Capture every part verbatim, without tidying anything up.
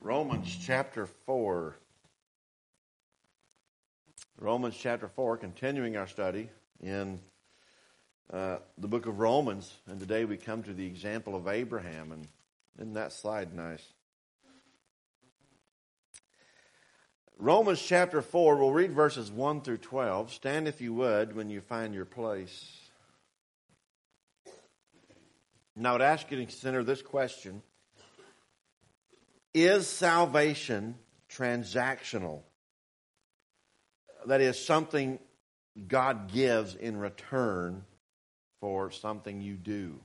Romans chapter four. Romans chapter four, continuing our study in uh, the book of Romans. And today we come to the example of Abraham. And isn't that slide nice? Romans chapter four, we'll read verses one through twelve. Stand if you would when you find your place. Now I would ask you to consider this question. Is salvation transactional? That is, something God gives in return for something you do.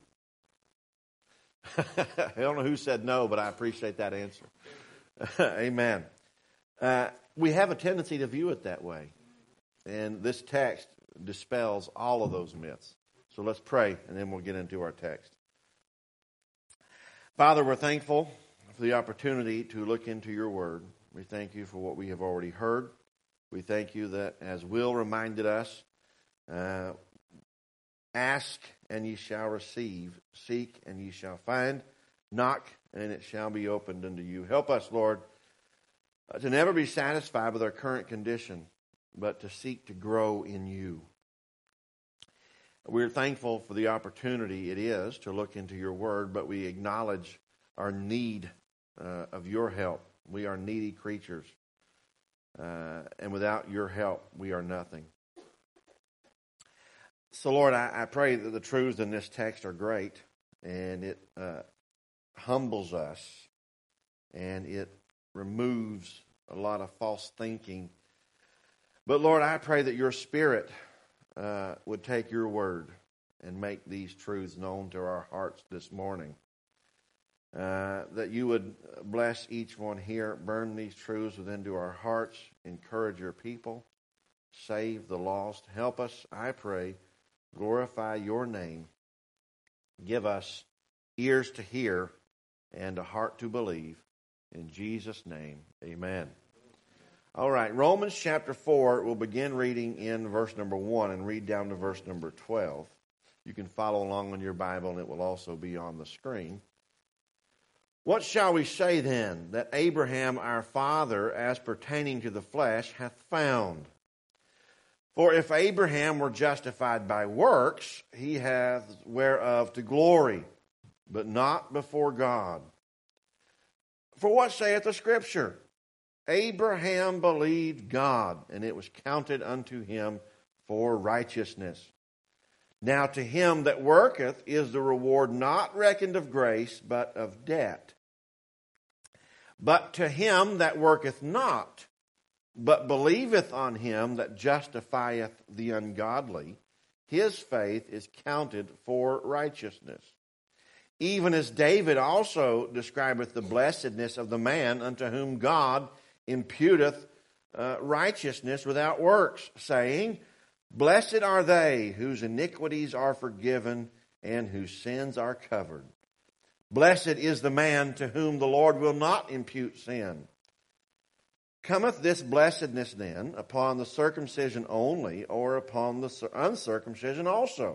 I don't know who said no, but I appreciate that answer. Amen. Uh, we have a tendency to view it that way. And this text dispels all of those myths. So let's pray, and then we'll get into our text. Father, we're thankful for the opportunity to look into your word. We thank you for what we have already heard. We thank you that, as Will reminded us, uh, ask and ye shall receive, seek and ye shall find, knock and it shall be opened unto you. Help us, Lord, uh, to never be satisfied with our current condition, but to seek to grow in you. We're thankful for the opportunity it is to look into your word, but we acknowledge our need uh, of your help. We are needy creatures. Uh, and without your help, we are nothing. So, Lord, I, I pray that the truths in this text are great, and it uh, humbles us, and it removes a lot of false thinking. But, Lord, I pray that your Spirit uh, would take your word and make these truths known to our hearts this morning. Uh, that you would bless each one here, burn these truths within to our hearts, encourage your people, save the lost. Help us, I pray, glorify your name. Give us ears to hear and a heart to believe. In Jesus' name, amen. All right, Romans chapter four, we'll begin reading in verse number one and read down to verse number twelve. You can follow along on your Bible, and it will also be on the screen. What shall we say then that Abraham our father, as pertaining to the flesh, hath found? For if Abraham were justified by works, he hath whereof to glory, but not before God. For what saith the Scripture? Abraham believed God, and it was counted unto him for righteousness. Now to him that worketh is the reward not reckoned of grace, but of debt. But to him that worketh not, but believeth on him that justifieth the ungodly, his faith is counted for righteousness. Even as David also describeth the blessedness of the man unto whom God imputeth uh, righteousness without works, saying, Blessed are they whose iniquities are forgiven and whose sins are covered. Blessed is the man to whom the Lord will not impute sin. Cometh this blessedness then upon the circumcision only, or upon the uncircumcision also?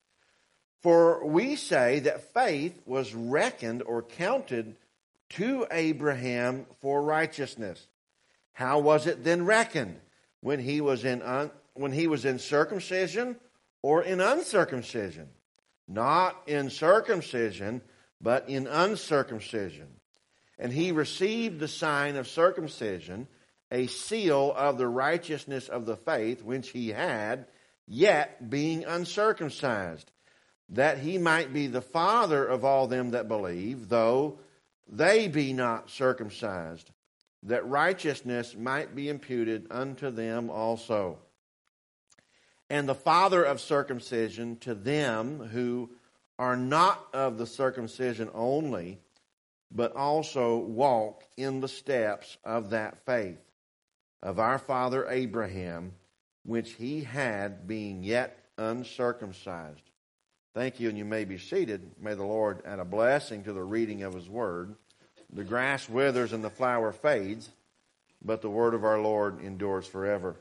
For we say that faith was reckoned or counted to Abraham for righteousness. How was it then reckoned? When he was in un- when he was in circumcision or in uncircumcision? Not in circumcision, but in uncircumcision. And he received the sign of circumcision, a seal of the righteousness of the faith which he had, yet being uncircumcised, that he might be the father of all them that believe, though they be not circumcised, that righteousness might be imputed unto them also. And the father of circumcision to them who are not of the circumcision only, but also walk in the steps of that faith of our father Abraham, which he had being yet uncircumcised. Thank you, and you may be seated. May the Lord add a blessing to the reading of his word. The grass withers and the flower fades, but the word of our Lord endures forever.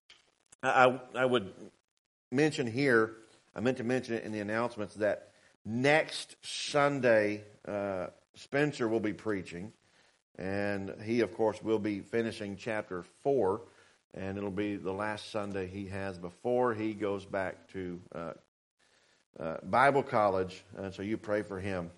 I, I would mention here, I meant to mention it in the announcements, that next Sunday, uh, Spencer will be preaching. And he, of course, will be finishing chapter four, and it'll be the last Sunday he has before he goes back to uh, uh, Bible college. And so you pray for him.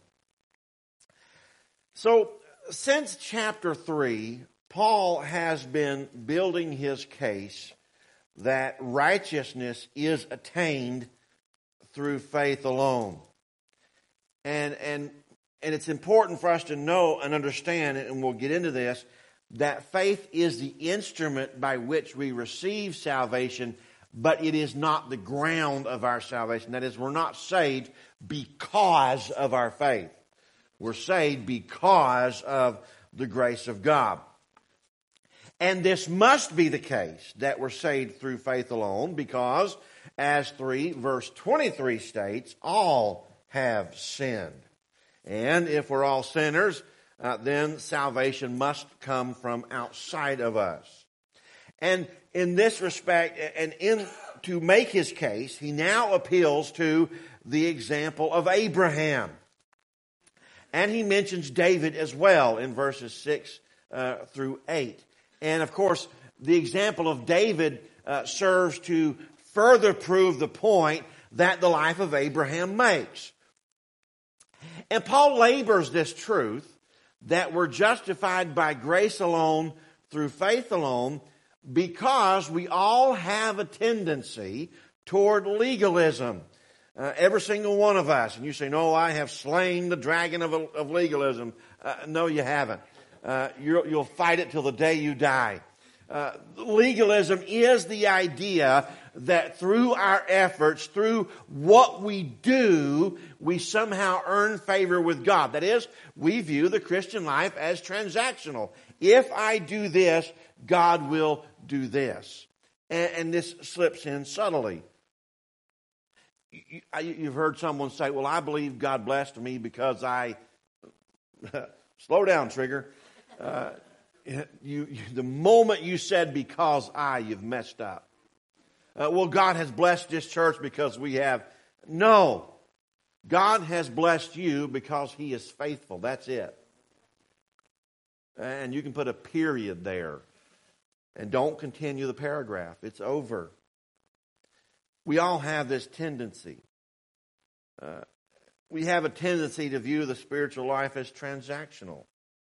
So since chapter three, Paul has been building his case that righteousness is attained through faith alone. And, and, and it's important for us to know and understand, and we'll get into this, that faith is the instrument by which we receive salvation, but it is not the ground of our salvation. That is, we're not saved because of our faith. We're saved because of the grace of God. And this must be the case, that we're saved through faith alone, because, as three verse twenty-three states, all have sinned. And if we're all sinners, uh, then salvation must come from outside of us. And in this respect, and in to make his case, he now appeals to the example of Abraham. And he mentions David as well in verses six uh, through eight. And of course, the example of David uh, serves to further prove the point that the life of Abraham makes. And Paul labors this truth that we're justified by grace alone, through faith alone, because we all have a tendency toward legalism. Uh, every single one of us. And you say, no, I have slain the dragon of, of legalism. Uh, no, you haven't. Uh, you'll, you'll fight it till the day you die. Uh, legalism is the idea that through our efforts, through what we do, we somehow earn favor with God. That is, we view the Christian life as transactional. If I do this, God will do this. And, and this slips in subtly. You, you've heard someone say, well, I believe God blessed me because I... Slow down, Trigger. Uh, you, you, the moment you said because I, you've messed up. Uh, well, God has blessed this church because we have. No. God has blessed you because He is faithful. That's it. And you can put a period there. And don't continue the paragraph. It's over. We all have this tendency. Uh, we have a tendency to view the spiritual life as transactional.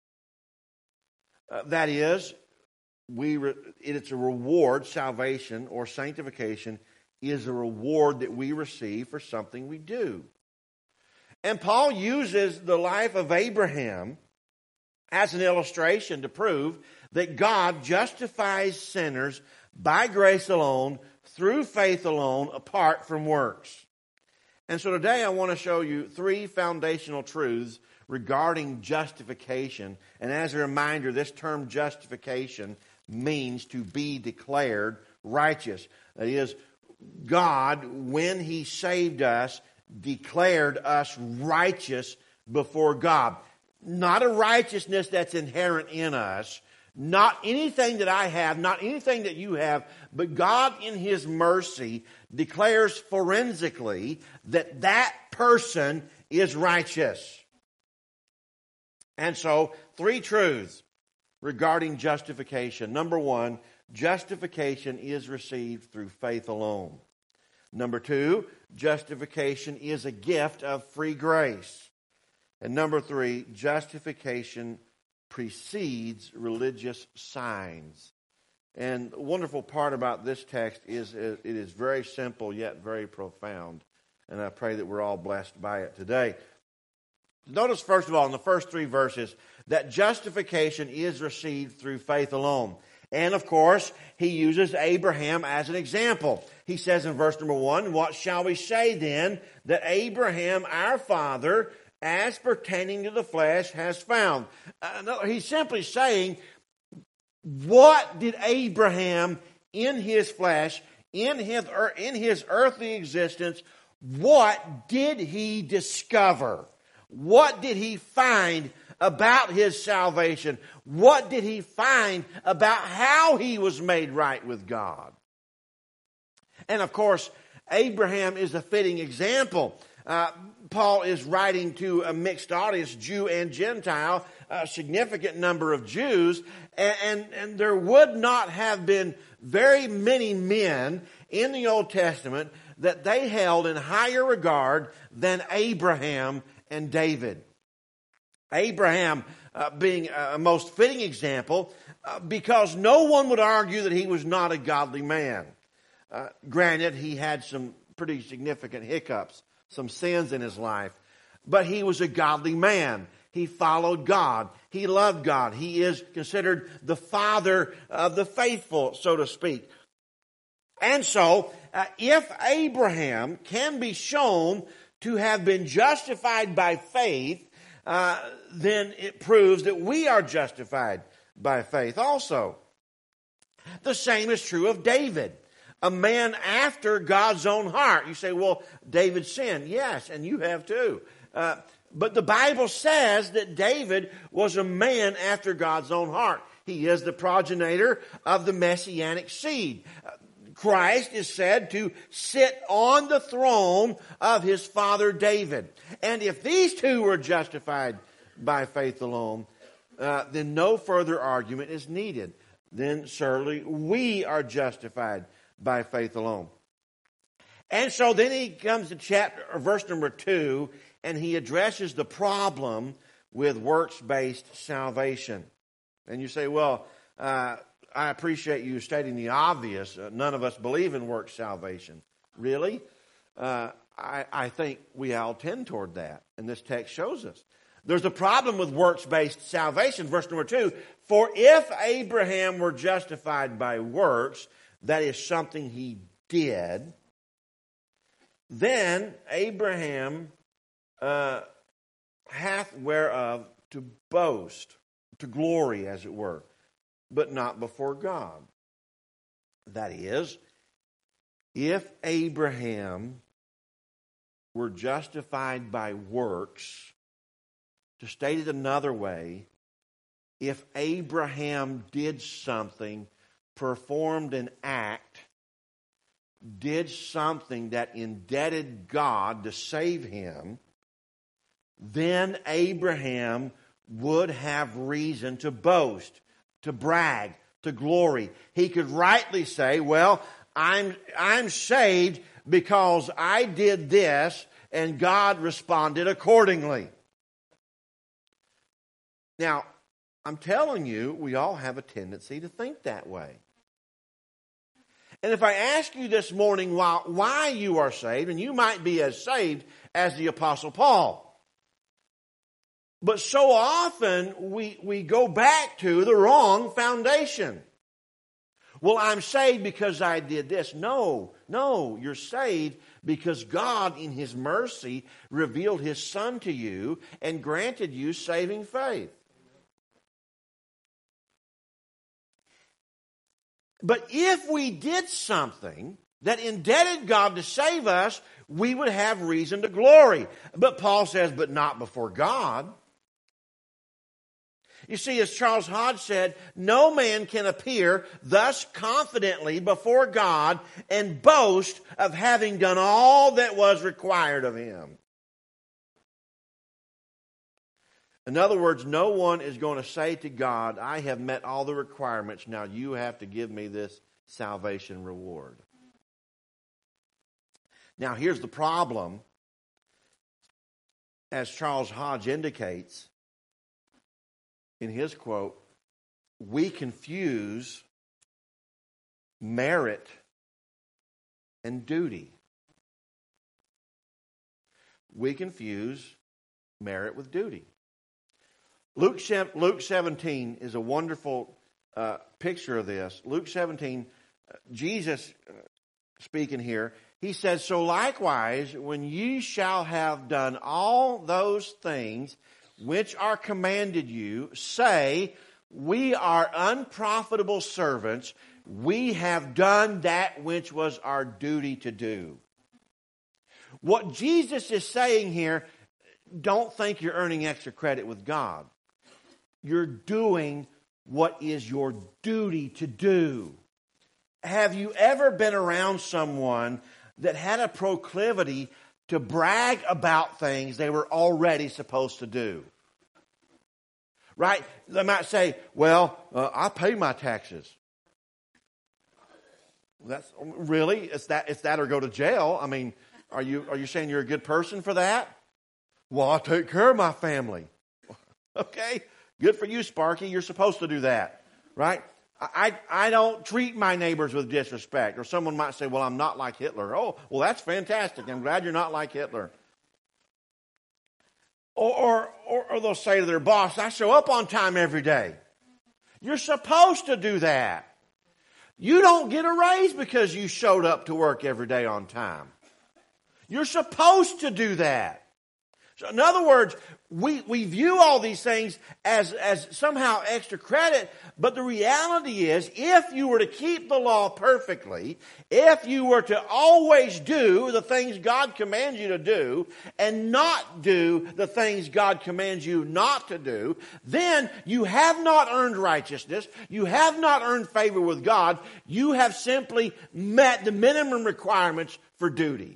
Uh, that is, we re- it's a reward. Salvation or sanctification is a reward that we receive for something we do. And Paul uses the life of Abraham as an illustration to prove that God justifies sinners by grace alone, through faith alone, apart from works. And so today I want to show you three foundational truths regarding justification. And as a reminder, this term justification means to be declared righteous. That is, God, when He saved us, declared us righteous before God. Not a righteousness that's inherent in us, not anything that I have, not anything that you have, but God in His mercy declares forensically that that person is righteous. And so, three truths regarding justification. Number one, justification is received through faith alone. Number two, justification is a gift of free grace. And number three, justification precedes religious signs. And the wonderful part about this text is it is very simple yet very profound. And I pray that we're all blessed by it today. Notice, first of all, in the first three verses, that justification is received through faith alone. And, of course, he uses Abraham as an example. He says in verse number one, what shall we say then that Abraham, our father, as pertaining to the flesh, has found? Uh, no, he's simply saying, what did Abraham in his flesh, in his, in his earthly existence, what did he discover? What did he find about his salvation? What did he find about how he was made right with God? And of course, Abraham is a fitting example. Uh, Paul is writing to a mixed audience, Jew and Gentile, a significant number of Jews, and, and, and there would not have been very many men in the Old Testament that they held in higher regard than Abraham and David. Abraham uh, being a most fitting example uh, because no one would argue that he was not a godly man. Uh, granted, he had some pretty significant hiccups, some sins in his life, but he was a godly man. He followed God. He loved God. He is considered the father of the faithful, so to speak. And so, uh, if Abraham can be shown to have been justified by faith, uh, then it proves that we are justified by faith also. The same is true of David, a man after God's own heart. You say, well, David sinned. Yes, and you have too. Uh, but the Bible says that David was a man after God's own heart. He is the progenitor of the Messianic seed. Uh, Christ is said to sit on the throne of his father David. And if these two were justified by faith alone, uh, then no further argument is needed. Then surely we are justified by faith alone. And so then he comes to chapter, or verse number two, and he addresses the problem with works-based salvation. And you say, well, uh, I appreciate you stating the obvious. Uh, none of us believe in works salvation. Really? Uh, I, I think we all tend toward that, and this text shows us. There's a problem with works-based salvation. Verse number two, for if Abraham were justified by works, that is something he did, then Abraham uh, hath whereof to boast, to glory, as it were, but not before God. That is, if Abraham were justified by works, to state it another way, if Abraham did something, performed an act, did something that indebted God to save him, then Abraham would have reason to boast, to brag, to glory. He could rightly say, well, I'm, I'm saved because I did this and God responded accordingly. Now, I'm telling you, we all have a tendency to think that way. And if I ask you this morning why, why you are saved, and you might be as saved as the Apostle Paul. But so often we, we go back to the wrong foundation. Well, I'm saved because I did this. No, no, you're saved because God in His mercy revealed His Son to you and granted you saving faith. But if we did something that indebted God to save us, we would have reason to glory. But Paul says, but not before God. You see, as Charles Hodge said, no man can appear thus confidently before God and boast of having done all that was required of him. In other words, no one is going to say to God, I have met all the requirements, now you have to give me this salvation reward. Now here's the problem, as Charles Hodge indicates in his quote, we confuse merit and duty. We confuse merit with duty. Luke, Luke seventeen is a wonderful uh, picture of this. Luke seventeen, uh, Jesus uh, speaking here, he says, so likewise, when ye shall have done all those things which are commanded you, say, we are unprofitable servants, we have done that which was our duty to do. What Jesus is saying here, don't think you're earning extra credit with God. You're doing what is your duty to do. Have you ever been around someone that had a proclivity to brag about things they were already supposed to do. Right? They might say, well, uh, I pay my taxes. That's really, it's that, it's that or go to jail. I mean, are you, are you saying you're a good person for that? Well, I take care of my family. Okay. Good for you, Sparky. You're supposed to do that. Right? I, I don't treat my neighbors with disrespect. Or someone might say, well, I'm not like Hitler. Oh, well, that's fantastic. I'm glad you're not like Hitler. Or, or, or they'll say to their boss, I show up on time every day. You're supposed to do that. You don't get a raise because you showed up to work every day on time. You're supposed to do that. So in other words, we, we view all these things as, as somehow extra credit, but the reality is, if you were to keep the law perfectly, if you were to always do the things God commands you to do, and not do the things God commands you not to do, then you have not earned righteousness, you have not earned favor with God, you have simply met the minimum requirements for duty.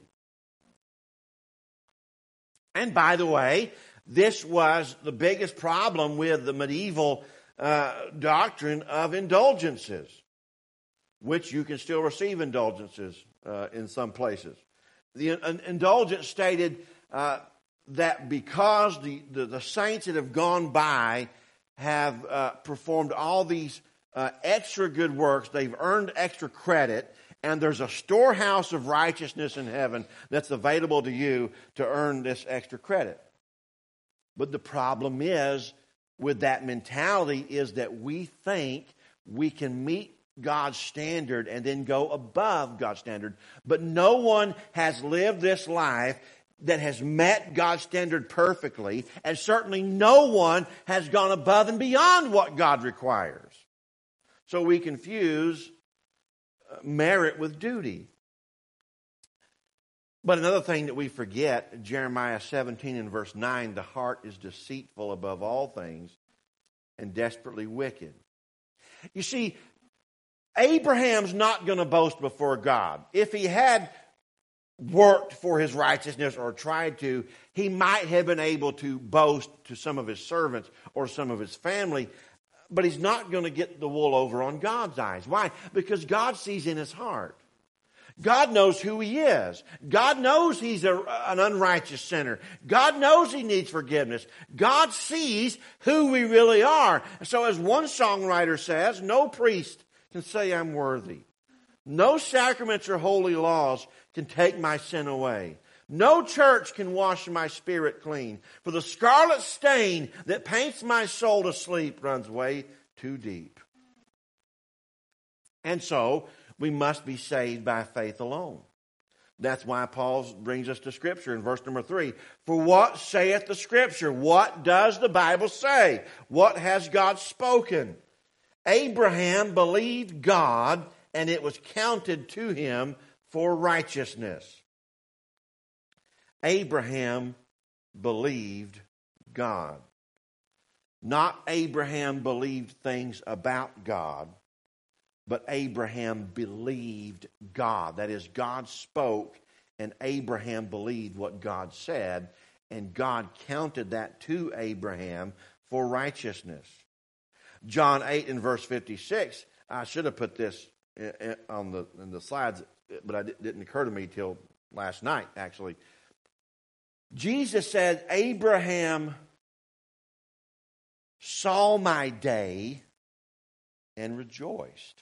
And by the way, this was the biggest problem with the medieval uh, doctrine of indulgences, which you can still receive indulgences uh, in some places. The uh, indulgence stated uh, that because the, the, the saints that have gone by have uh, performed all these uh, extra good works, they've earned extra credit, and there's a storehouse of righteousness in heaven that's available to you to earn this extra credit. But the problem is, with that mentality, is that we think we can meet God's standard and then go above God's standard. But no one has lived this life that has met God's standard perfectly, and certainly no one has gone above and beyond what God requires. So we confuse merit with duty. But another thing that we forget, Jeremiah seventeen and verse nine, the heart is deceitful above all things and desperately wicked. You see, Abraham's not going to boast before God. If he had worked for his righteousness or tried to, he might have been able to boast to some of his servants or some of his family. But he's not going to get the wool over on God's eyes. Why? Because God sees in his heart. God knows who he is. God knows he's a, an unrighteous sinner. God knows he needs forgiveness. God sees who we really are. So as one songwriter says, no priest can say I'm worthy. No sacraments or holy laws can take my sin away. No church can wash my spirit clean. For the scarlet stain that paints my soul to sleep runs way too deep. And so, we must be saved by faith alone. That's why Paul brings us to Scripture in verse number three. For what saith the Scripture? What does the Bible say? What has God spoken? Abraham believed God, and it was counted to him for righteousness. Abraham believed God. Not Abraham believed things about God, but Abraham believed God. That is, God spoke, and Abraham believed what God said, and God counted that to Abraham for righteousness. John eight and verse fifty-six, I should have put this on the, in the slides, but it didn't occur to me till last night, actually. Jesus said, Abraham saw my day and rejoiced.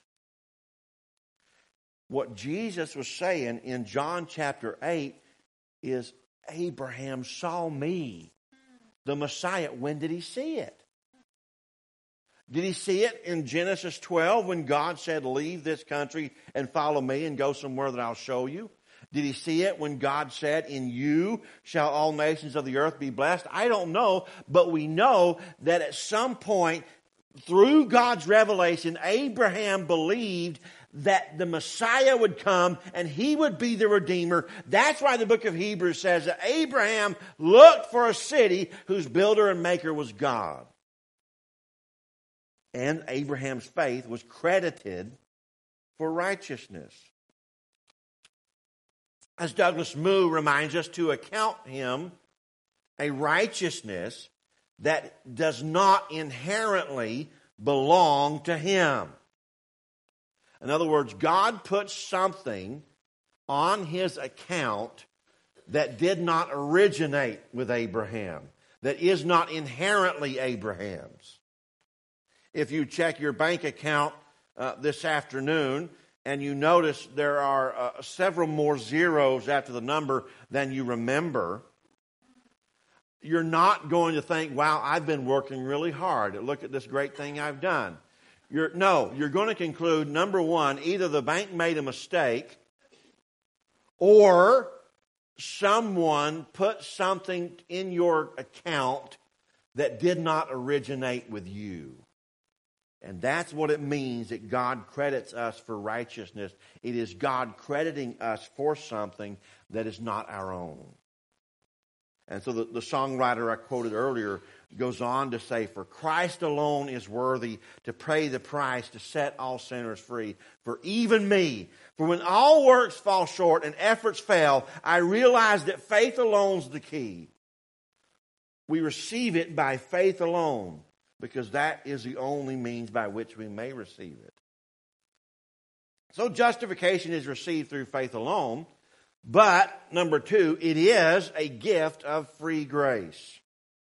What Jesus was saying in John chapter eight is, Abraham saw me, the Messiah. When did he see it? Did he see it in Genesis twelve when God said, leave this country and follow me and go somewhere that I'll show you? Did he see it when God said, in you shall all nations of the earth be blessed? I don't know, but we know that at some point through God's revelation, Abraham believed that the Messiah would come and he would be the Redeemer. That's why the book of Hebrews says that Abraham looked for a city whose builder and maker was God. And Abraham's faith was credited for righteousness. as Douglas Moo reminds us, to account him a righteousness that does not inherently belong to him. In other words, God put something on his account that did not originate with Abraham, that is not inherently Abraham's. If you check your bank account uh, this afternoon and you notice there are uh, several more zeros after the number than you remember, you're not going to think, wow, I've been working really hard. Look at this great thing I've done. You're, no, you're going to conclude, number one, either the bank made a mistake or someone put something in your account that did not originate with you. And that's what it means that God credits us for righteousness. It is God crediting us for something that is not our own. And so the, the songwriter I quoted earlier goes on to say, for Christ alone is worthy to pay the price to set all sinners free. For even me, for when all works fall short and efforts fail, I realize that faith alone's the key. We receive it by faith alone, because that is the only means by which we may receive it. So justification is received through faith alone, but, number two, it is a gift of free grace.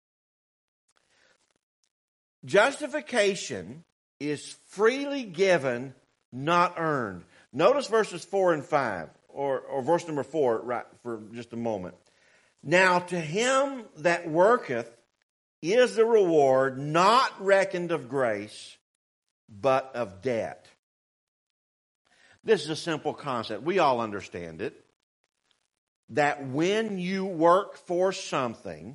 Justification is freely given, not earned. Notice verses four and five, or, or verse number four, right, for just a moment. Now to him that worketh is the reward not reckoned of grace, but of debt. This is a simple concept. We all understand it. That when you work for something,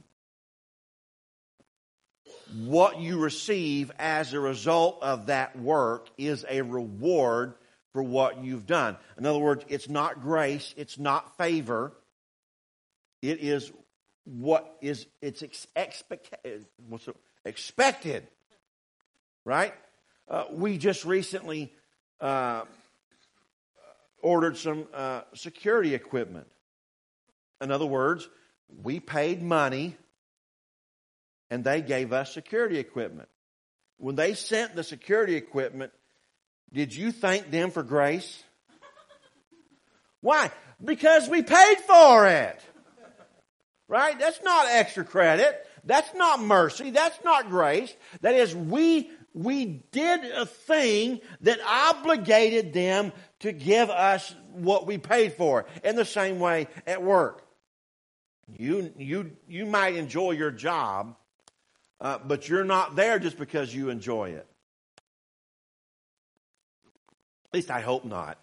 what you receive as a result of that work is a reward for what you've done. In other words, it's not grace, it's not favor. It is what is it's expect, what's it, expected, right? Uh, we just recently uh, ordered some uh, security equipment. In other words, we paid money and they gave us security equipment. When they sent the security equipment, did you thank them for grace? Why? Because we paid for it. Right? That's not extra credit. That's not mercy. That's not grace. That is, we, we did a thing that obligated them to give us what we paid for. In the same way at work. You, you, you might enjoy your job, uh, but you're not there just because you enjoy it. At least I hope not.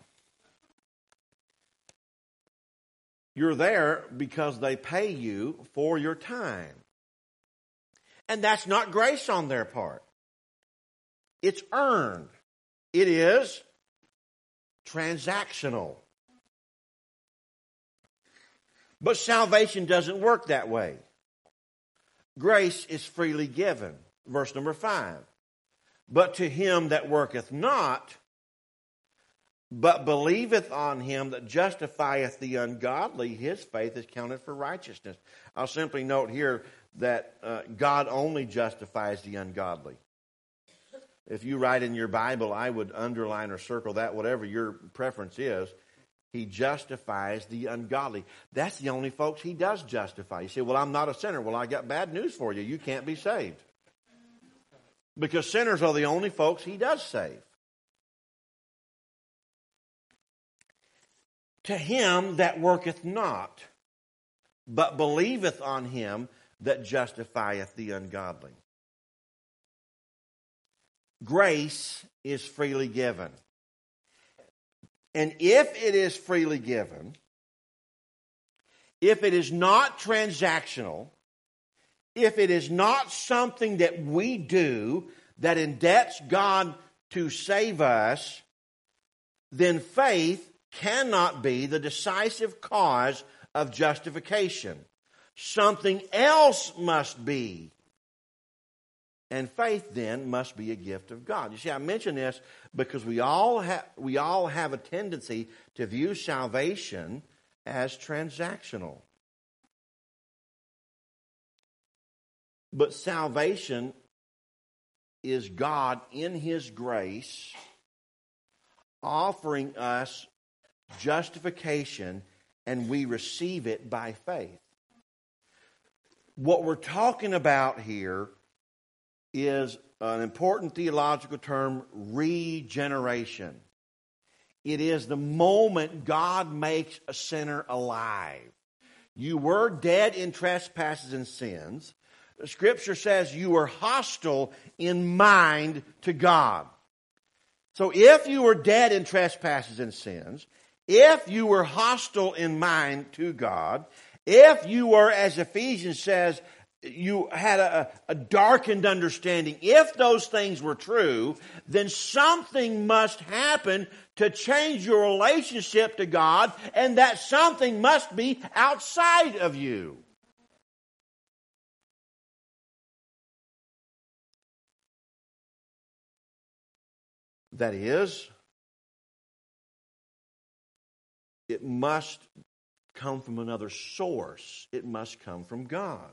You're there because they pay you for your time. And that's not grace on their part. It's earned. It is transactional. But salvation doesn't work that way. Grace is freely given. Verse number five. But to him that worketh not, but believeth on him that justifieth the ungodly, his faith is counted for righteousness. I'll simply note here that uh, God only justifies the ungodly. If you write in your Bible, I would underline or circle that, whatever your preference is. He justifies the ungodly. That's the only folks he does justify. You say, well, I'm not a sinner. Well, I got bad news for you. You can't be saved. Because sinners are the only folks he does save. To him that worketh not, but believeth on him that justifieth the ungodly. Grace is freely given. And if it is freely given, if it is not transactional, if it is not something that we do that indebts God to save us, then faith cannot be the decisive cause of justification. Something else must be. And faith then must be a gift of God. You see, I mention this because we all have we all have a tendency to view salvation as transactional. But salvation is God in His grace offering us justification, and we receive it by faith. What we're talking about here is an important theological term, regeneration. It is the moment God makes a sinner alive. You were dead in trespasses and sins. The Scripture says you were hostile in mind to God. So if you were dead in trespasses and sins, if you were hostile in mind to God, if you were, as Ephesians says, you had a, a darkened understanding, if those things were true, then something must happen to change your relationship to God, and that something must be outside of you. That is, it must come from another source. It must come from God.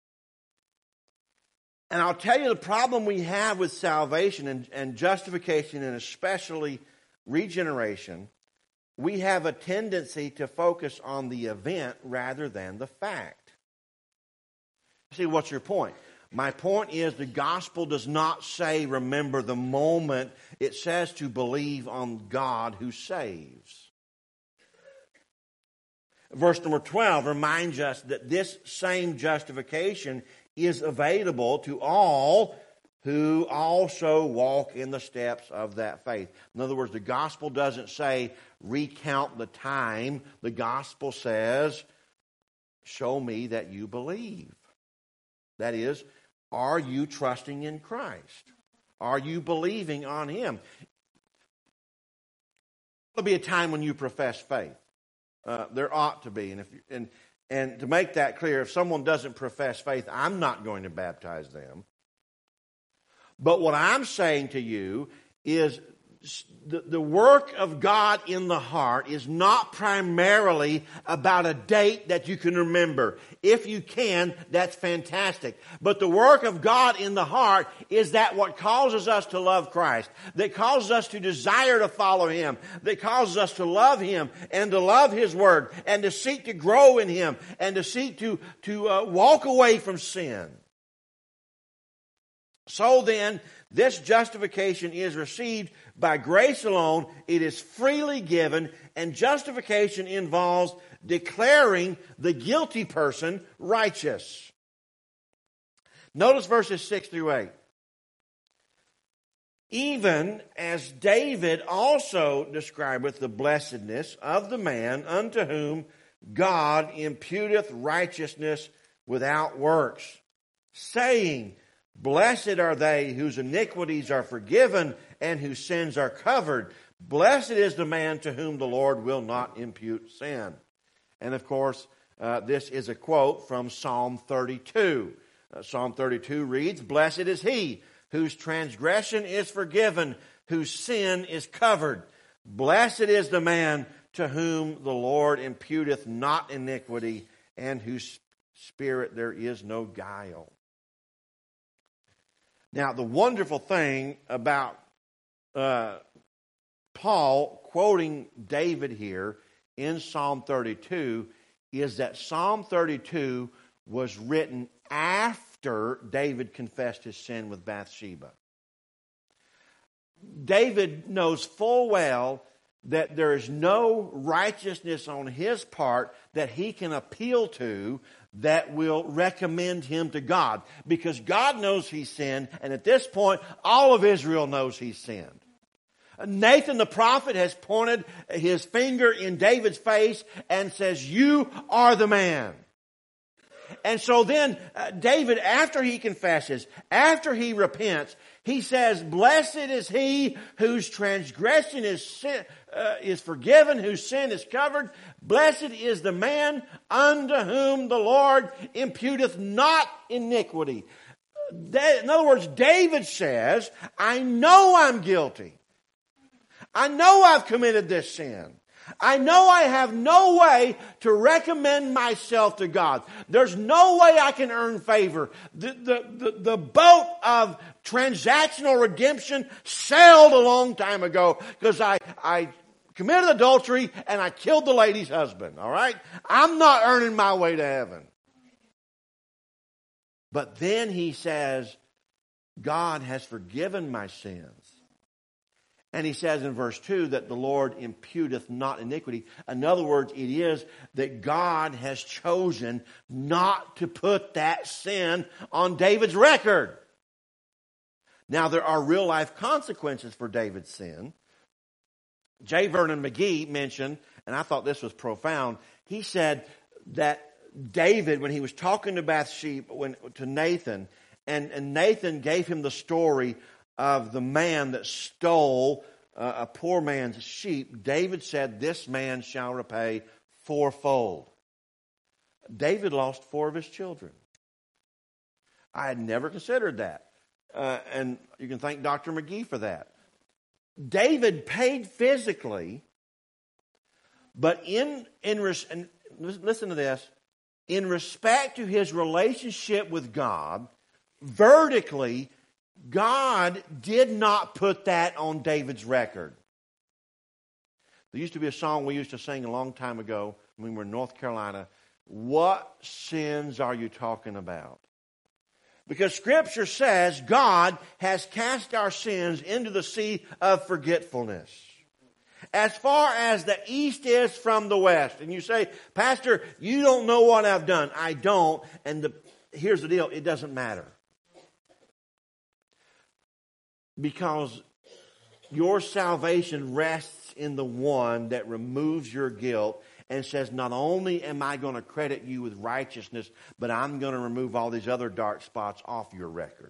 And I'll tell you the problem we have with salvation and, and justification, and especially regeneration. We have a tendency to focus on the event rather than the fact. See, what's your point? My point is the gospel does not say remember the moment. It says to believe on God who saves. Verse number twelve reminds us that this same justification is available to all who also walk in the steps of that faith. In other words, the gospel doesn't say recount the time. The gospel says show me that you believe. That is, are you trusting in Christ? Are you believing on Him? There'll be a time when you profess faith. Uh, there ought to be. And, if, and, and to make that clear, if someone doesn't profess faith, I'm not going to baptize them. But what I'm saying to you is the, the work of God in the heart is not primarily about a date that you can remember. If you can, that's fantastic. But the work of God in the heart is that what causes us to love Christ, that causes us to desire to follow Him, that causes us to love Him and to love His Word and to seek to grow in Him and to seek to, to uh, walk away from sin. So then, this justification is received by grace alone. It is freely given, and justification involves declaring the guilty person righteous. Notice verses six through eight. Even as David also describeth the blessedness of the man unto whom God imputeth righteousness without works, saying, blessed are they whose iniquities are forgiven and whose sins are covered. Blessed is the man to whom the Lord will not impute sin. And of course, uh, this is a quote from Psalm thirty-two. Uh, Psalm thirty-two reads, blessed is he whose transgression is forgiven, whose sin is covered. Blessed is the man to whom the Lord imputeth not iniquity, and whose spirit there is no guile. Now, the wonderful thing about uh, Paul quoting David here in Psalm thirty-two is that Psalm thirty-two was written after David confessed his sin with Bathsheba. David knows full well that there is no righteousness on his part that he can appeal to that will recommend him to God. Because God knows he sinned, and at this point, all of Israel knows he sinned. Nathan the prophet has pointed his finger in David's face and says, you are the man. And so then uh, David, after he confesses, after he repents, he says, blessed is he whose transgression is sin, uh, is forgiven, whose sin is covered. Blessed is the man unto whom the Lord imputeth not iniquity. In other words, David says, I know I'm guilty. I know I've committed this sin. I know I have no way to recommend myself to God. There's no way I can earn favor. The, the, the, the boat of transactional redemption sailed a long time ago because I, I committed adultery and I killed the lady's husband. All right? I'm not earning my way to heaven. But then he says, God has forgiven my sins. And he says in verse two that the Lord imputeth not iniquity. In other words, it is that God has chosen not to put that sin on David's record. Now, there are real life consequences for David's sin. J. Vernon McGee mentioned, and I thought this was profound, he said that David, when he was talking to Bathsheba, when, to Nathan, and, and Nathan gave him the story of the man that stole uh, a poor man's sheep, David said, this man shall repay fourfold. David lost four of his children. I had never considered that. Uh, and you can thank Doctor McGee for that. David paid physically, but in, in res- and listen to this, in respect to his relationship with God, vertically, God did not put that on David's record. There used to be a song we used to sing a long time ago when we were in North Carolina. What sins are you talking about? Because Scripture says God has cast our sins into the sea of forgetfulness. As far as the east is from the west. And you say, Pastor, you don't know what I've done. I don't. And the, here's the deal. It doesn't matter. Because your salvation rests in the one that removes your guilt and says, not only am I going to credit you with righteousness, but I'm going to remove all these other dark spots off your record.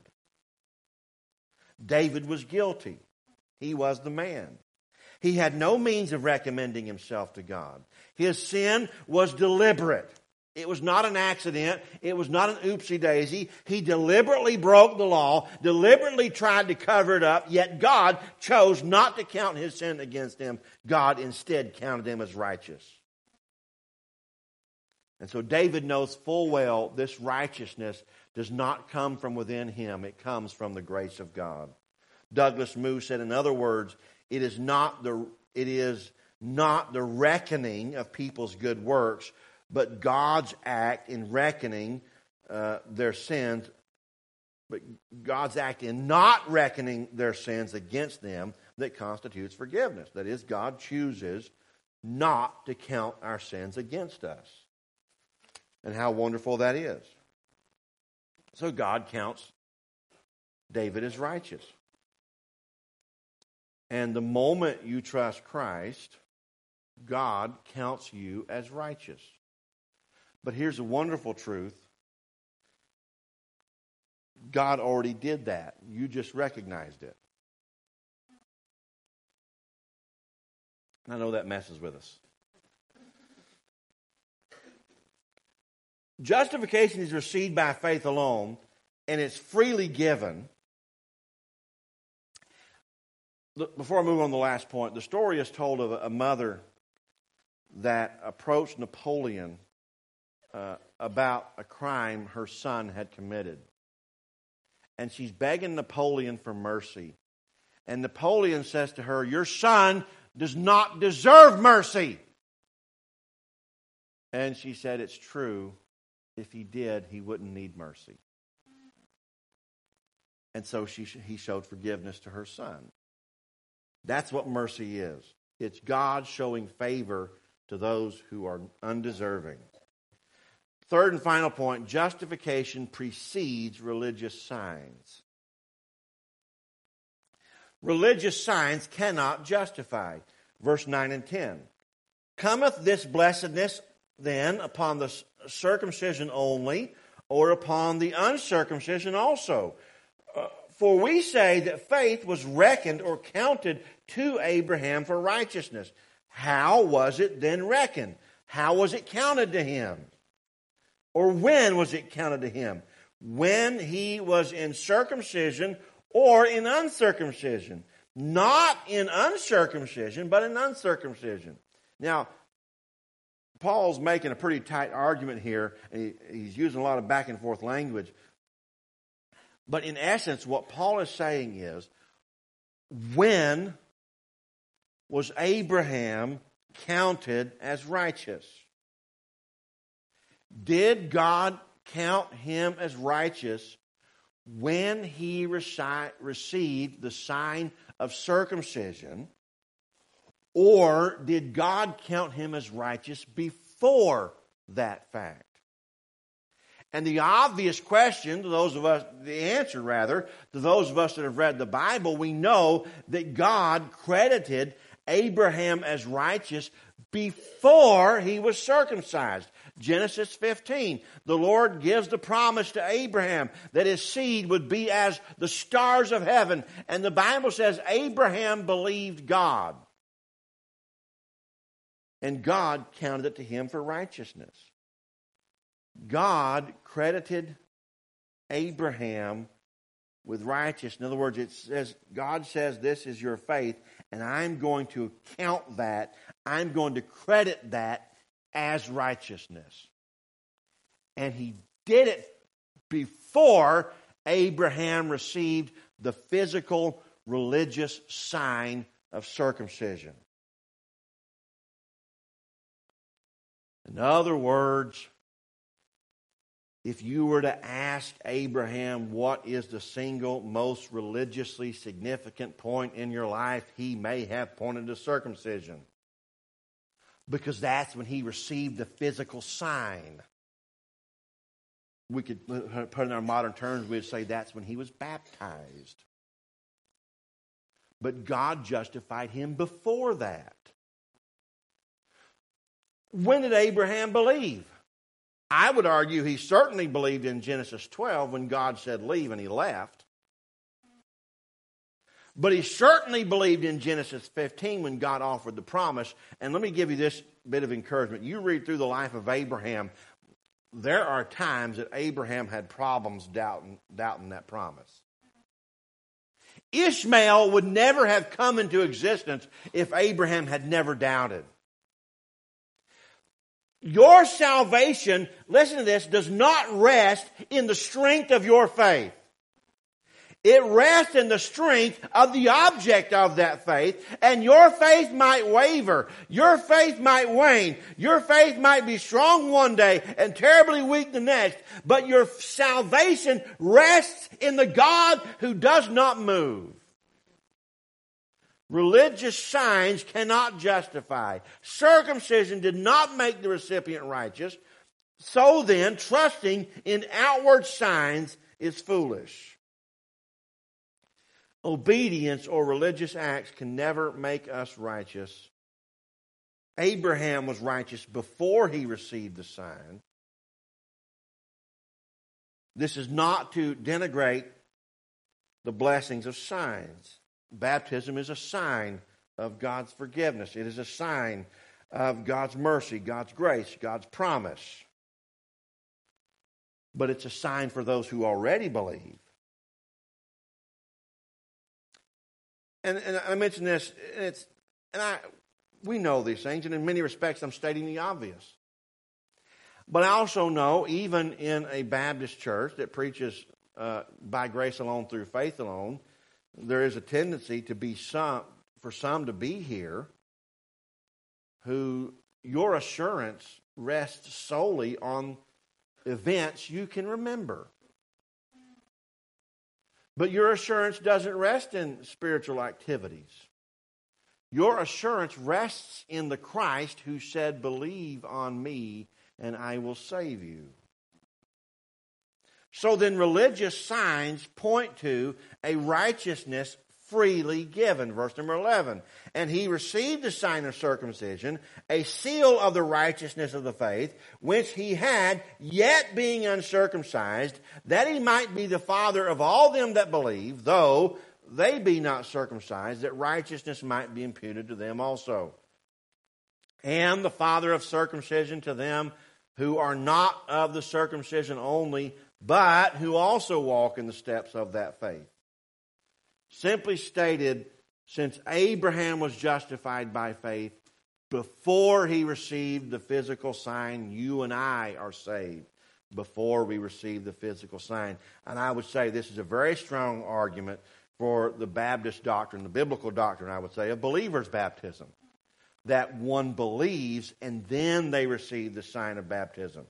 David was guilty. He was the man. He had no means of recommending himself to God. His sin was deliberate. It was not an accident. It was not an oopsie daisy. He deliberately broke the law, deliberately tried to cover it up, yet God chose not to count his sin against him. God instead counted him as righteous. And so David knows full well this righteousness does not come from within him. It comes from the grace of God. Douglas Moo said, in other words, it is not the, it is not the reckoning of people's good works, but God's act in reckoning uh, their sins, but God's act in not reckoning their sins against them that constitutes forgiveness. That is, God chooses not to count our sins against us. And how wonderful that is. So God counts David as righteous. And the moment you trust Christ, God counts you as righteous. But here's a wonderful truth. God already did that. You just recognized it. I know that messes with us. Justification is received by faith alone, and it's freely given. Before I move on to the last point, the story is told of a mother that approached Napoleon uh, about a crime her son had committed. And she's begging Napoleon for mercy. And Napoleon says to her, your son does not deserve mercy. And she said, it's true. If he did, he wouldn't need mercy. And so she, he showed forgiveness to her son. That's what mercy is. It's God showing favor to those who are undeserving. Third and final point, justification precedes religious signs. Religious signs cannot justify. Verse nine and ten. Cometh this blessedness then upon the circumcision only, or upon the uncircumcision also? Uh, for we say that faith was reckoned or counted to Abraham for righteousness. How was it then reckoned? How was it counted to him? Or when was it counted to him? When he was in circumcision or in uncircumcision? Not in uncircumcision, but in uncircumcision. Now, Paul's making a pretty tight argument here, and he, he's using a lot of back and forth language. But in essence, what Paul is saying is, when was Abraham counted as righteous? Did God count him as righteous when he reci- received the sign of circumcision? Or did God count him as righteous before that fact? And the obvious question to those of us, the answer rather, to those of us that have read the Bible, we know that God credited Abraham as righteous before he was circumcised. Genesis fifteen, the Lord gives the promise to Abraham that his seed would be as the stars of heaven. And the Bible says Abraham believed God. And God counted it to him for righteousness. God credited Abraham with righteousness. In other words, it says, God says this is your faith, and I'm going to count that, I'm going to credit that as righteousness. And he did it before Abraham received the physical religious sign of circumcision. In other words, if you were to ask Abraham what is the single most religiously significant point in your life, he may have pointed to circumcision. Because that's when he received the physical sign. We could put in our modern terms, we'd say that's when he was baptized. But God justified him before that. When did Abraham believe? I would argue he certainly believed in Genesis twelve when God said leave and he left. But he certainly believed in Genesis fifteen when God offered the promise. And let me give you this bit of encouragement. You read through the life of Abraham, there are times that Abraham had problems doubting, doubting that promise. Ishmael would never have come into existence if Abraham had never doubted. Your salvation, listen to this, does not rest in the strength of your faith. It rests in the strength of the object of that faith, and your faith might waver. Your faith might wane. Your faith might be strong one day and terribly weak the next, but your salvation rests in the God who does not move. Religious signs cannot justify. Circumcision did not make the recipient righteous. So then, trusting in outward signs is foolish. Obedience or religious acts can never make us righteous. Abraham was righteous before he received the sign. This is not to denigrate the blessings of signs. Baptism is a sign of God's forgiveness. It is a sign of God's mercy, God's grace, God's promise. But it's a sign for those who already believe. And, and I mentioned this, and, it's, and I, we know these things, and in many respects I'm stating the obvious. But I also know, even in a Baptist church that preaches uh, by grace alone, through faith alone, there is a tendency to be some, for some to be here who your assurance rests solely on events you can remember. But your assurance doesn't rest in spiritual activities. Your assurance rests in the Christ who said, "Believe on me and I will save you." So then religious signs point to a righteousness freely given. Verse number eleven. And he received the sign of circumcision, a seal of the righteousness of the faith, which he had, yet being uncircumcised, that he might be the father of all them that believe, though they be not circumcised, that righteousness might be imputed to them also. And the father of circumcision to them who are not of the circumcision only, but who also walk in the steps of that faith. Simply stated, since Abraham was justified by faith before he received the physical sign. You and I are saved before we receive the physical sign. And I would say this is a very strong argument for the Baptist doctrine, the biblical doctrine, I would say, of believer's baptism. That one believes and then they receive the sign of baptism.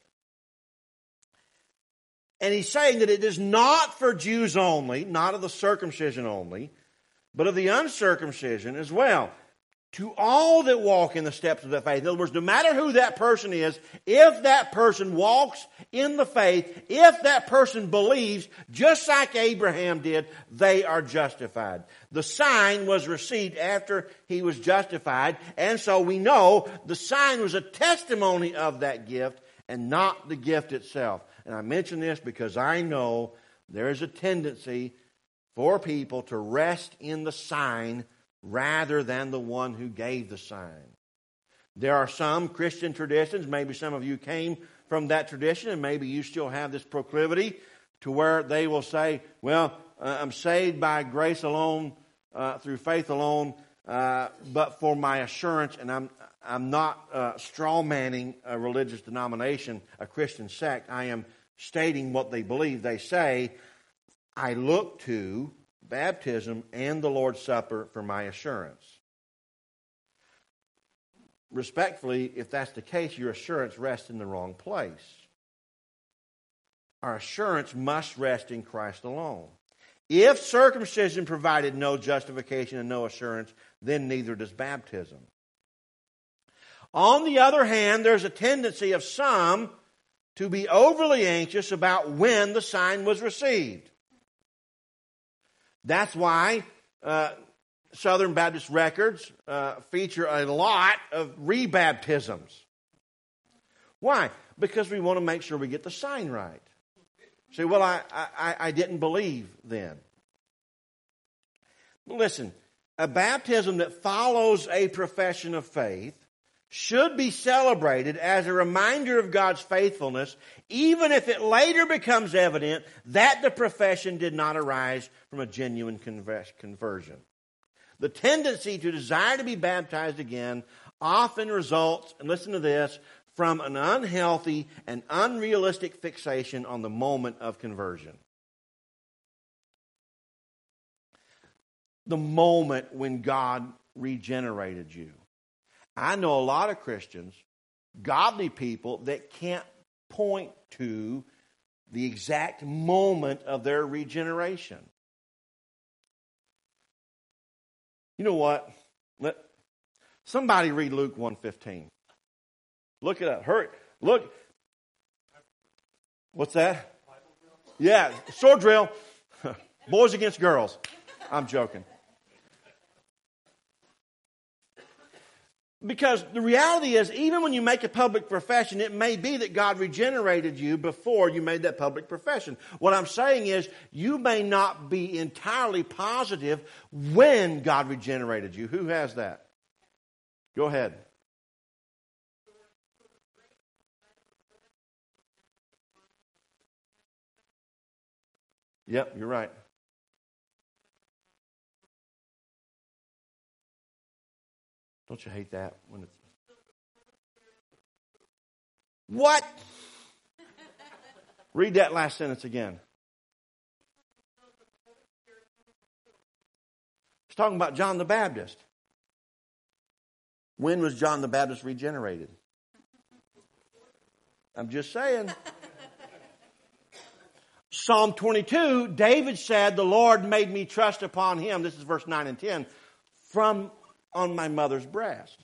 And he's saying that it is not for Jews only, not of the circumcision only, but of the uncircumcision as well. To all that walk in the steps of the faith. In other words, no matter who that person is, if that person walks in the faith, if that person believes, just like Abraham did, they are justified. The sign was received after he was justified, and so we know the sign was a testimony of that gift and not the gift itself. And I mention this because I know there is a tendency for people to rest in the sign rather than the one who gave the sign. There are some Christian traditions, maybe some of you came from that tradition, and maybe you still have this proclivity to where they will say, well, uh, I'm saved by grace alone, uh, through faith alone, uh, but for my assurance, and I'm I'm not uh, straw-manning a religious denomination, a Christian sect. I am stating what they believe. They say, I look to baptism and the Lord's Supper for my assurance. Respectfully, if that's the case, your assurance rests in the wrong place. Our assurance must rest in Christ alone. If circumcision provided no justification and no assurance, then neither does baptism. On the other hand, there's a tendency of some to be overly anxious about when the sign was received. That's why uh, Southern Baptist records uh, feature a lot of rebaptisms. Why? Because we want to make sure we get the sign right. Say, well, I, I, I didn't believe then. Listen, a baptism that follows a profession of faith should be celebrated as a reminder of God's faithfulness, even if it later becomes evident that the profession did not arise from a genuine conversion. The tendency to desire to be baptized again often results, and listen to this, from an unhealthy and unrealistic fixation on the moment of conversion. The moment when God regenerated you. I know a lot of Christians, godly people, that can't point to the exact moment of their regeneration. You know what? Let somebody read Luke one fifteen. Look it up. Hurry. Look. What's that? Yeah, sword drill. Boys against girls. I'm joking. Because the reality is, even when you make a public profession, it may be that God regenerated you before you made that public profession. What I'm saying is, you may not be entirely positive when God regenerated you. Who has that? Go ahead. Yep, you're right. Don't you hate that when it's what? Read that last sentence again. It's talking about John the Baptist. When was John the Baptist regenerated? I'm just saying. Psalm twenty-two, David said, the Lord made me trust upon him. This is verse nine and ten. From on my mother's breast.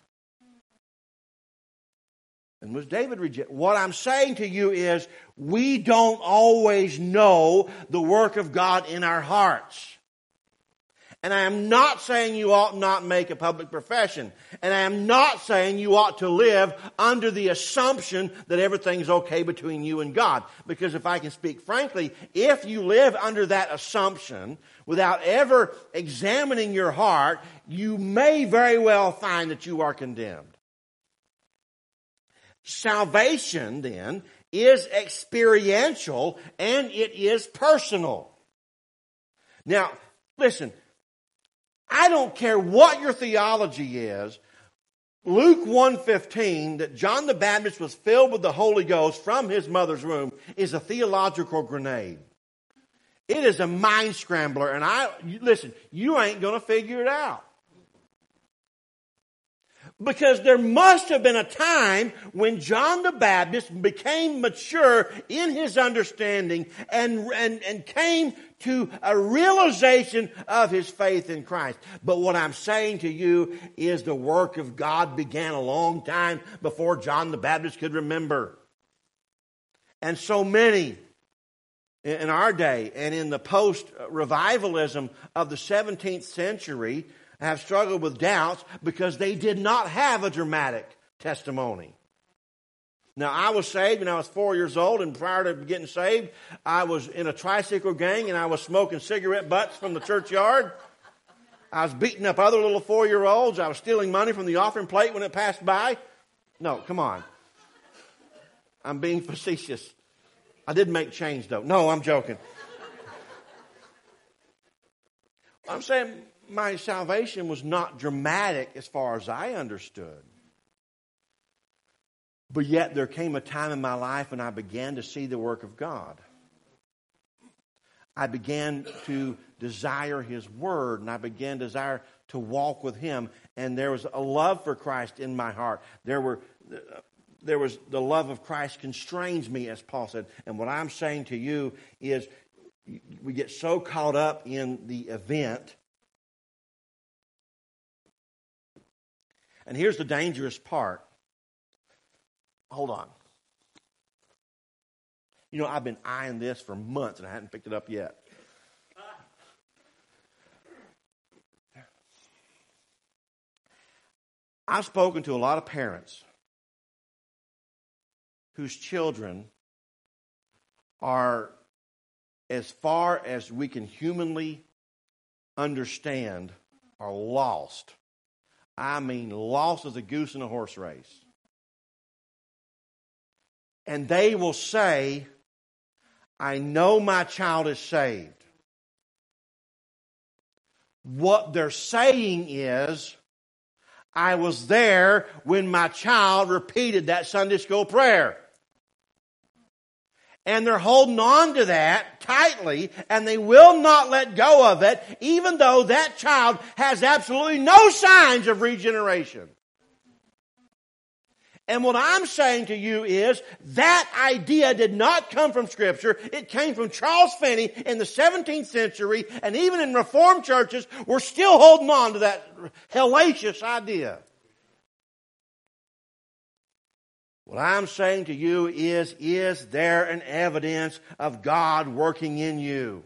And was David rejected? What I'm saying to you is, we don't always know the work of God in our hearts. And I am not saying you ought not make a public profession. And I am not saying you ought to live under the assumption that everything's okay between you and God. Because if I can speak frankly, if you live under that assumption without ever examining your heart, you may very well find that you are condemned. Salvation, then, is experiential and it is personal. Now, listen, I don't care what your theology is. Luke one fifteen, that John the Baptist was filled with the Holy Ghost from his mother's womb, is a theological grenade. It is a mind scrambler, and I listen, you ain't going to figure it out. Because there must have been a time when John the Baptist became mature in his understanding and, and, and came to a realization of his faith in Christ. But what I'm saying to you is the work of God began a long time before John the Baptist could remember. And so many in our day and in the post-revivalism of the seventeenth century have struggled with doubts because they did not have a dramatic testimony. Now, I was saved when I was four years old, and prior to getting saved, I was in a tricycle gang, and I was smoking cigarette butts from the churchyard. I was beating up other little four-year-olds. I was stealing money from the offering plate when it passed by. No, come on. I'm being facetious. I did make change, though. No, I'm joking. I'm saying my salvation was not dramatic as far as I understood. But yet there came a time in my life when I began to see the work of God. I began to desire His Word, and I began to desire to walk with Him. And there was a love for Christ in my heart. There were, there was the love of Christ constrains me, as Paul said. And what I'm saying to you is we get so caught up in the event. And here's the dangerous part. Hold on. You know, I've been eyeing this for months and I hadn't picked it up yet. I've spoken to a lot of parents whose children are, as far as we can humanly understand, are lost. I mean, lost as a goose in a horse race. And they will say, I know my child is saved. What they're saying is, I was there when my child repeated that Sunday school prayer. And they're holding on to that tightly, and they will not let go of it, even though that child has absolutely no signs of regeneration. And what I'm saying to you is that idea did not come from Scripture. It came from Charles Finney in the seventeenth century, and even in Reformed churches, we're still holding on to that hellacious idea. What I'm saying to you is, is there an evidence of God working in you?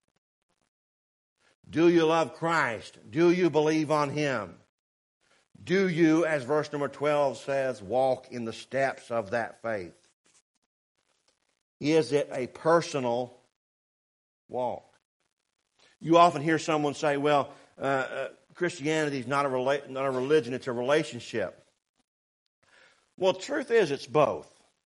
Do you love Christ? Do you believe on Him? Do you, as verse number twelve says, walk in the steps of that faith? Is it a personal walk? You often hear someone say, well, uh, uh, Christianity is not a, rela- not a religion, it's a relationship. Well, the truth is it's both.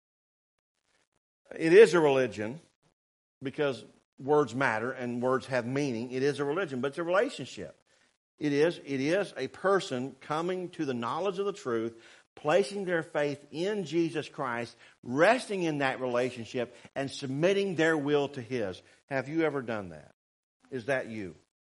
It is a religion because words matter and words have meaning. It is a religion, but it's a relationship. It is, it is a person coming to the knowledge of the truth, placing their faith in Jesus Christ, resting in that relationship, and submitting their will to His. Have you ever done that? Is that you?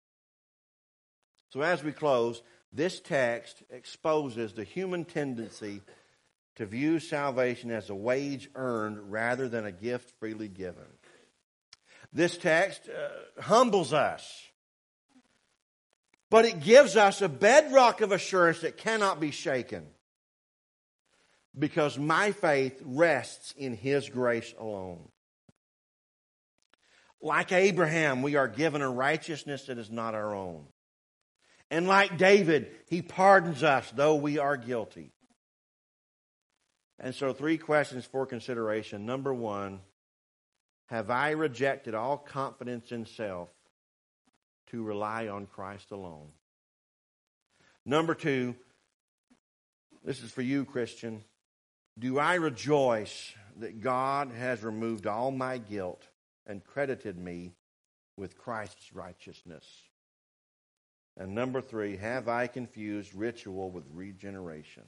So as we close, this text exposes the human tendency to view salvation as a wage earned rather than a gift freely given. This text uh, humbles us. But it gives us a bedrock of assurance that cannot be shaken. Because my faith rests in His grace alone. Like Abraham, we are given a righteousness that is not our own. And like David, He pardons us though we are guilty. And so three questions for consideration. Number one, have I rejected all confidence in self to rely on Christ alone? Number two, this is for you, Christian. Do I rejoice that God has removed all my guilt and credited me with Christ's righteousness? And number three, have I confused ritual with regeneration?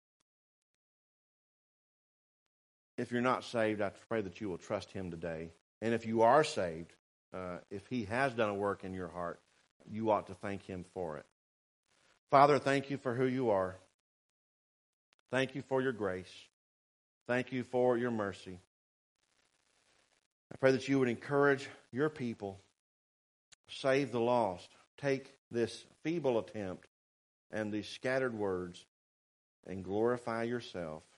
If you're not saved, I pray that you will trust him today. And if you are saved, uh, if he has done a work in your heart, you ought to thank him for it. Father, thank you for who you are. Thank you for your grace. Thank you for your mercy. I pray that you would encourage your people, save the lost. Take this feeble attempt and these scattered words and glorify yourself.